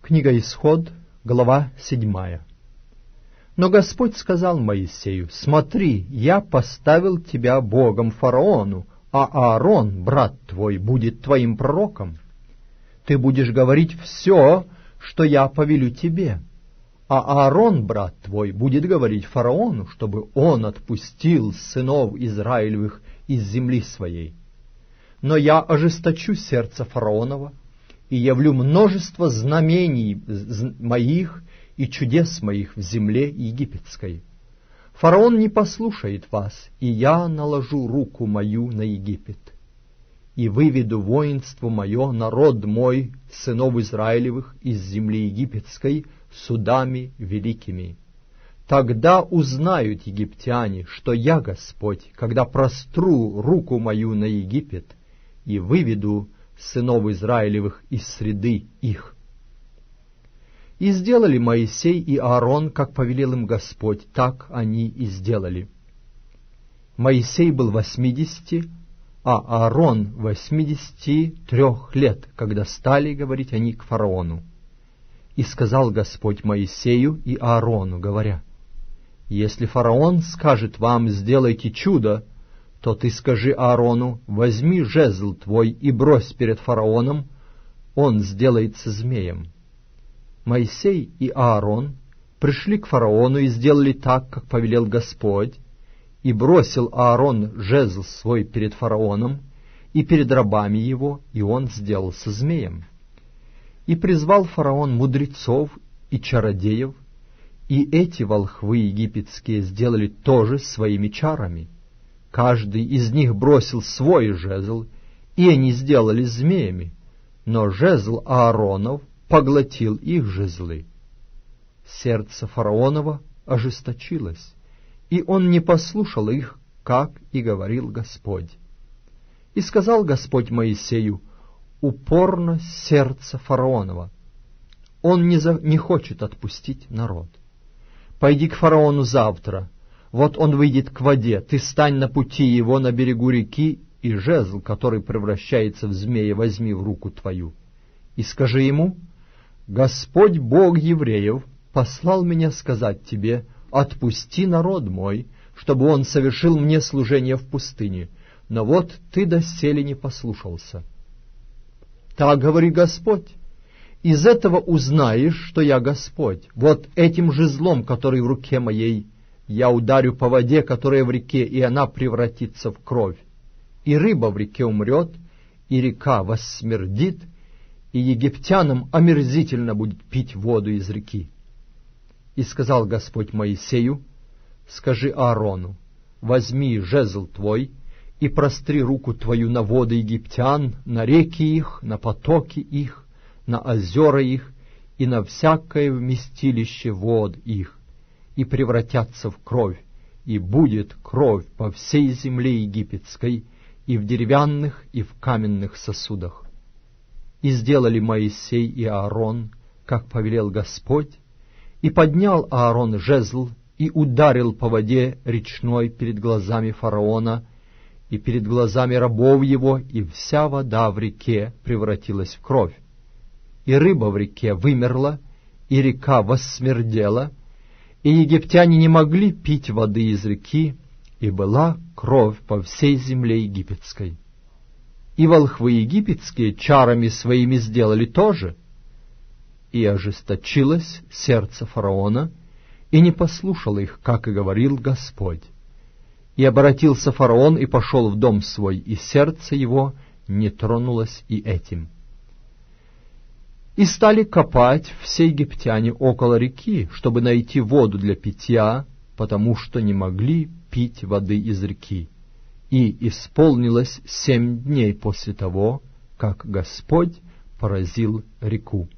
Книга Исход, глава 7. Но Господь сказал Моисею: «Смотри, я поставил тебя Богом фараону, а Аарон, брат твой, будет твоим пророком. Ты будешь говорить все, что я повелю тебе, а Аарон, брат твой, будет говорить фараону, чтобы он отпустил сынов Израилевых из земли своей. Но я ожесточу сердце фараонова и явлю множество знамений моих и чудес моих в земле египетской. Фараон не послушает вас, и я наложу руку мою на Египет, и выведу воинство мое, народ мой, сынов Израилевых, из земли египетской судами великими. Тогда узнают египтяне, что я Господь, когда простру руку мою на Египет и выведу сынов Израилевых из среды их». И сделали Моисей и Аарон, как повелел им Господь, так они и сделали. Моисей был 80, а Аарон 83 лет, когда стали говорить они к фараону. И сказал Господь Моисею и Аарону, говоря: «Если фараон скажет вам: сделайте чудо, то ты скажи Аарону: возьми жезл твой и брось перед фараоном, он сделается змеем». Моисей и Аарон пришли к фараону и сделали так, как повелел Господь, и бросил Аарон жезл свой перед фараоном и перед рабами его, и он сделался змеем. И призвал фараон мудрецов и чародеев, и эти волхвы египетские сделали тоже своими чарами. Каждый из них бросил свой жезл, и они сделали змеями, но жезл Ааронов поглотил их жезлы. Сердце фараонова ожесточилось, и он не послушал их, как и говорил Господь. И сказал Господь Моисею: «Упорно сердце фараонова, он не хочет отпустить народ. Пойди к фараону завтра, вот он выйдет к воде, ты стань на пути его на берегу реки, и жезл, который превращается в змея, возьми в руку твою, и скажи ему: Господь Бог евреев послал меня сказать тебе: отпусти народ мой, чтобы он совершил мне служение в пустыне, но вот ты доселе не послушался. Так говорит Господь: из этого узнаешь, что я Господь. Вот этим жезлом, который в руке моей, я ударю по воде, которая в реке, и она превратится в кровь. И рыба в реке умрет, и река воссмердит, и египтянам омерзительно будет пить воду из реки». И сказал Господь Моисею: «Скажи Аарону: возьми жезл твой и простри руку твою на воды египтян, на реки их, на потоки их, на озера их и на всякое вместилище вод их, и превратятся в кровь, и будет кровь по всей земле египетской, и в деревянных, и в каменных сосудах». И сделали Моисей и Аарон, как повелел Господь, и поднял Аарон жезл и ударил по воде речной перед глазами фараона и перед глазами рабов его, и вся вода в реке превратилась в кровь. И рыба в реке вымерла, и река воссмердела, и египтяне не могли пить воды из реки, и была кровь по всей земле египетской. И волхвы египетские чарами своими сделали то же. И ожесточилось сердце фараона, и не послушал их, как и говорил Господь. И обратился фараон и пошел в дом свой, и сердце его не тронулось и этим. И стали копать все египтяне около реки, чтобы найти воду для питья, потому что не могли пить воды из реки. И исполнилось 7 дней после того, как Господь поразил реку.